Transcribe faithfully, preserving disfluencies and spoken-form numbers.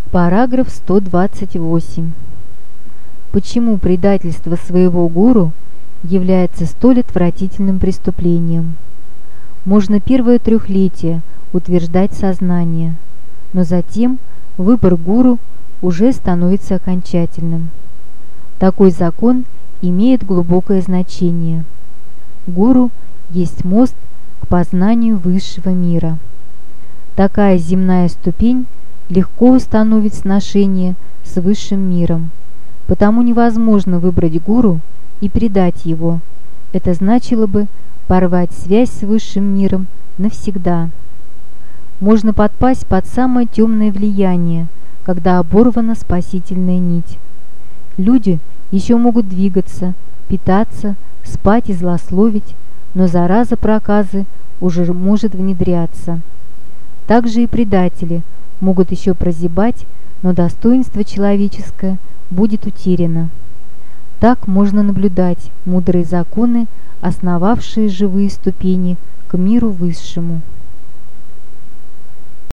Параграф сто двадцать восемь. Почему предательство своего гуру является столь отвратительным преступлением? Можно первое трехлетие утверждать сознание, но затем выбор гуру уже становится окончательным. Такой закон имеет глубокое значение. Гуру есть мост к познанию высшего мира. Такая земная ступень легко установить сношение с высшим миром, потому невозможно выбрать гуру и предать его. Это значило бы порвать связь с высшим миром навсегда. Можно подпасть под самое темное влияние, когда оборвана спасительная нить. Люди еще могут двигаться, питаться, спать и злословить, но зараза проказы уже может внедряться. Также и предатели могут еще прозябать, но достоинство человеческое будет утеряно. Так можно наблюдать мудрые законы, основавшие живые ступени к миру высшему.